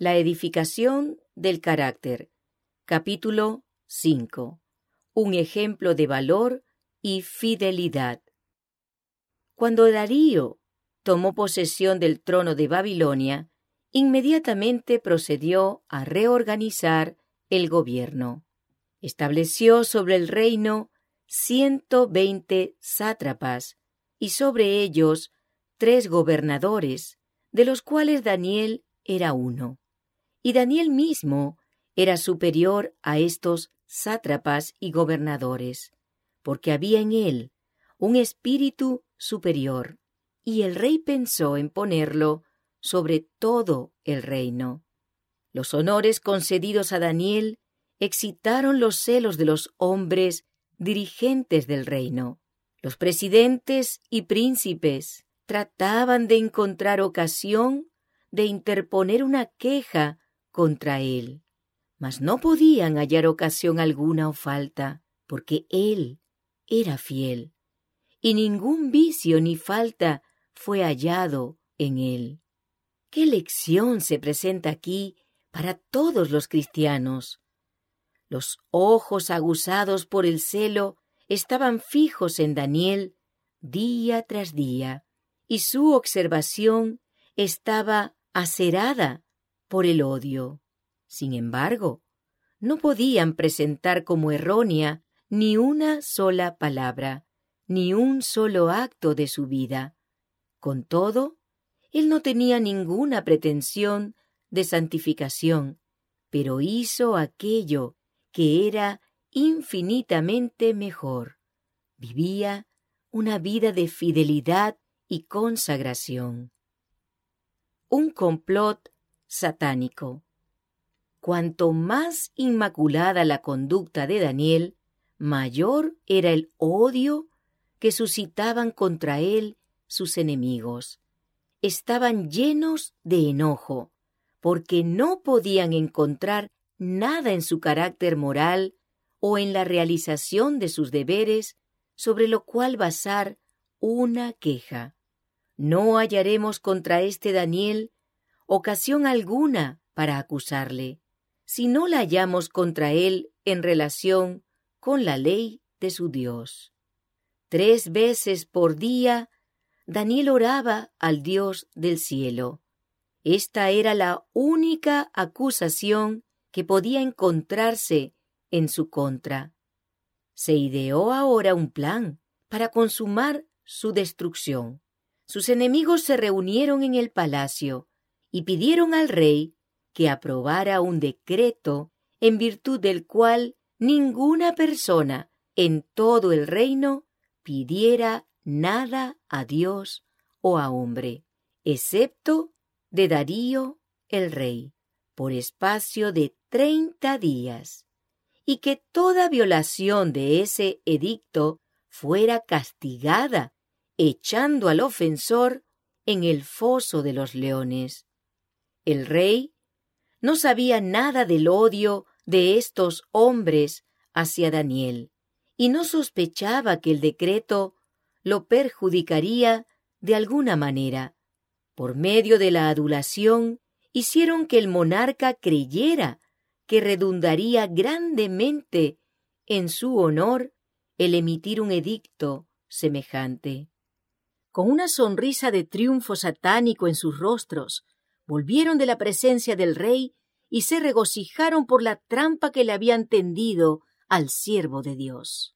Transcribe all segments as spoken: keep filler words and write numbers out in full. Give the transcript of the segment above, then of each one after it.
La edificación del carácter. Capítulo cinco. Un ejemplo de valor y fidelidad. Cuando Darío tomó posesión del trono de Babilonia, inmediatamente procedió a reorganizar el gobierno. Estableció sobre el reino ciento veinte sátrapas y sobre ellos tres gobernadores, de los cuales Daniel era uno. Y Daniel mismo era superior a estos sátrapas y gobernadores, porque había en él un espíritu superior, y el rey pensó en ponerlo sobre todo el reino. Los honores concedidos a Daniel excitaron los celos de los hombres dirigentes del reino. Los presidentes y príncipes trataban de encontrar ocasión de interponer una queja contra él, mas no podían hallar ocasión alguna o falta, porque él era fiel, y ningún vicio ni falta fue hallado en él. ¿Qué lección se presenta aquí para todos los cristianos? Los ojos aguzados por el celo estaban fijos en Daniel día tras día, y su observación estaba acerada por el odio. Sin embargo, no podían presentar como errónea ni una sola palabra, ni un solo acto de su vida. Con todo, él no tenía ninguna pretensión de santificación, pero hizo aquello que era infinitamente mejor. Vivía una vida de fidelidad y consagración. Un complot satánico. Cuanto más inmaculada la conducta de Daniel, mayor era el odio que suscitaban contra él sus enemigos. Estaban llenos de enojo, porque no podían encontrar nada en su carácter moral o en la realización de sus deberes sobre lo cual basar una queja. No hallaremos contra este Daniel ocasión alguna para acusarle, si no la hallamos contra él en relación con la ley de su Dios. Tres veces por día Daniel oraba al Dios del cielo. Esta era la única acusación que podía encontrarse en su contra. Se ideó ahora un plan para consumar su destrucción. Sus enemigos se reunieron en el palacio y pidieron al rey que aprobara un decreto en virtud del cual ninguna persona en todo el reino pidiera nada a Dios o a hombre, excepto de Darío el rey, por espacio de treinta días, y que toda violación de ese edicto fuera castigada, echando al ofensor en el foso de los leones. El rey no sabía nada del odio de estos hombres hacia Daniel, y no sospechaba que el decreto lo perjudicaría de alguna manera. Por medio de la adulación, hicieron que el monarca creyera que redundaría grandemente en su honor el emitir un edicto semejante. Con una sonrisa de triunfo satánico en sus rostros, volvieron de la presencia del rey y se regocijaron por la trampa que le habían tendido al siervo de Dios.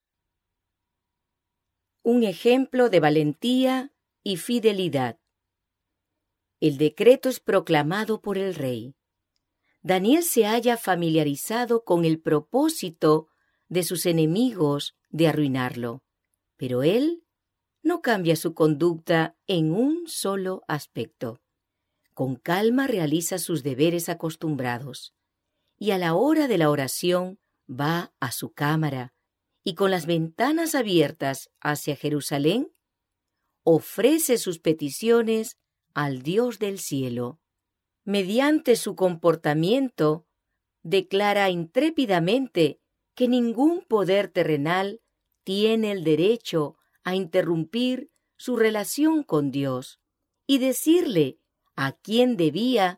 Un ejemplo de valentía y fidelidad. El decreto es proclamado por el rey. Daniel se halla familiarizado con el propósito de sus enemigos de arruinarlo, pero él no cambia su conducta en un solo aspecto. Con calma realiza sus deberes acostumbrados, y a la hora de la oración va a su cámara, y con las ventanas abiertas hacia Jerusalén, ofrece sus peticiones al Dios del cielo. Mediante su comportamiento, declara intrépidamente que ningún poder terrenal tiene el derecho a interrumpir su relación con Dios y decirle a quién debía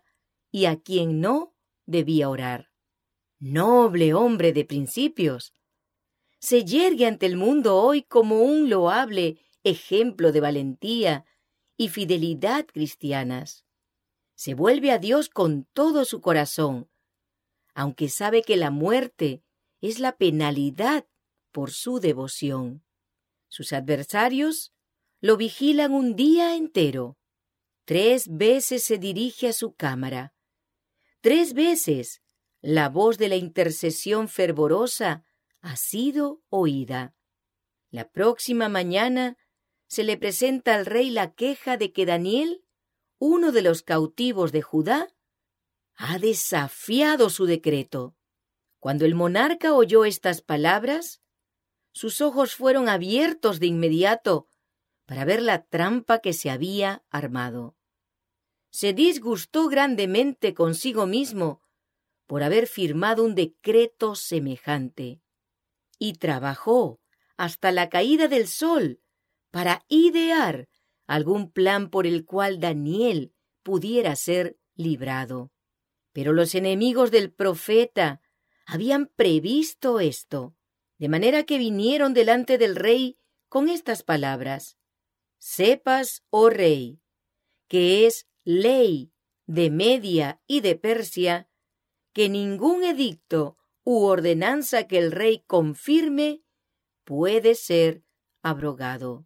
y a quien no debía orar. Noble hombre de principios. Se yergue ante el mundo hoy como un loable ejemplo de valentía y fidelidad cristianas. Se vuelve a Dios con todo su corazón, aunque sabe que la muerte es la penalidad por su devoción. Sus adversarios lo vigilan un día entero. Tres veces se dirige a su cámara. Tres veces la voz de la intercesión fervorosa ha sido oída. La próxima mañana se le presenta al rey la queja de que Daniel, uno de los cautivos de Judá, ha desafiado su decreto. Cuando el monarca oyó estas palabras, sus ojos fueron abiertos de inmediato para ver la trampa que se había armado. Se disgustó grandemente consigo mismo por haber firmado un decreto semejante, y trabajó hasta la caída del sol para idear algún plan por el cual Daniel pudiera ser librado. Pero los enemigos del profeta habían previsto esto, de manera que vinieron delante del rey con estas palabras: «Sepas, oh rey, que es ley de Media y de Persia, que ningún edicto u ordenanza que el rey confirme puede ser abrogado».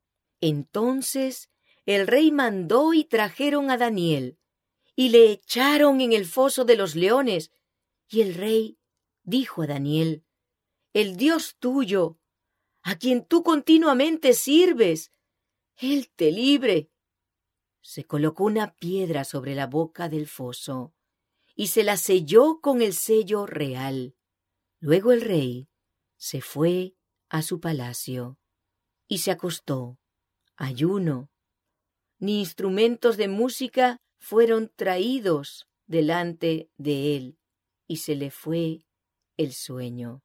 Entonces el rey mandó y trajeron a Daniel, y le echaron en el foso de los leones, y el rey dijo a Daniel: «El Dios tuyo, a quien tú continuamente sirves, Él te libre». Se colocó una piedra sobre la boca del foso y se la selló con el sello real. Luego el rey se fue a su palacio y se acostó, ayuno. Ni instrumentos de música fueron traídos delante de él, y se le fue el sueño.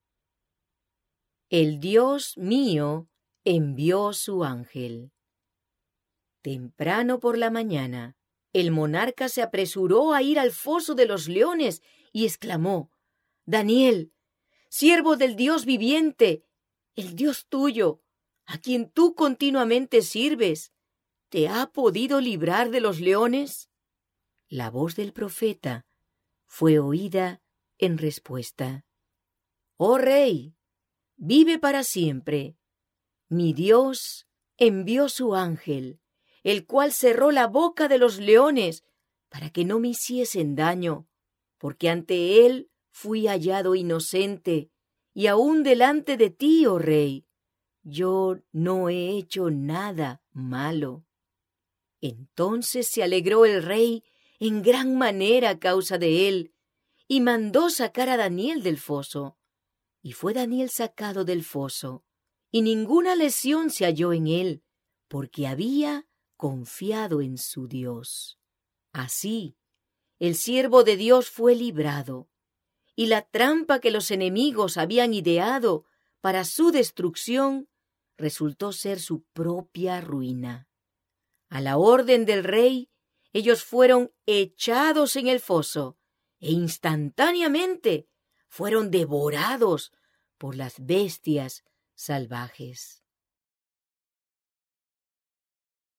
El Dios mío envió su ángel. Temprano por la mañana, el monarca se apresuró a ir al foso de los leones y exclamó: «Daniel, siervo del Dios viviente, el Dios tuyo, a quien tú continuamente sirves, ¿te ha podido librar de los leones?». La voz del profeta fue oída en respuesta: «Oh rey, vive para siempre. Mi Dios envió su ángel, el cual cerró la boca de los leones para que no me hiciesen daño, porque ante él fui hallado inocente, y aún delante de ti, oh rey, yo no he hecho nada malo». Entonces se alegró el rey en gran manera a causa de él, y mandó sacar a Daniel del foso. Y fue Daniel sacado del foso, y ninguna lesión se halló en él, porque había confiado en su Dios. Así, el siervo de Dios fue librado, y la trampa que los enemigos habían ideado para su destrucción resultó ser su propia ruina. A la orden del rey, ellos fueron echados en el foso, e instantáneamente fueron devorados por las bestias salvajes.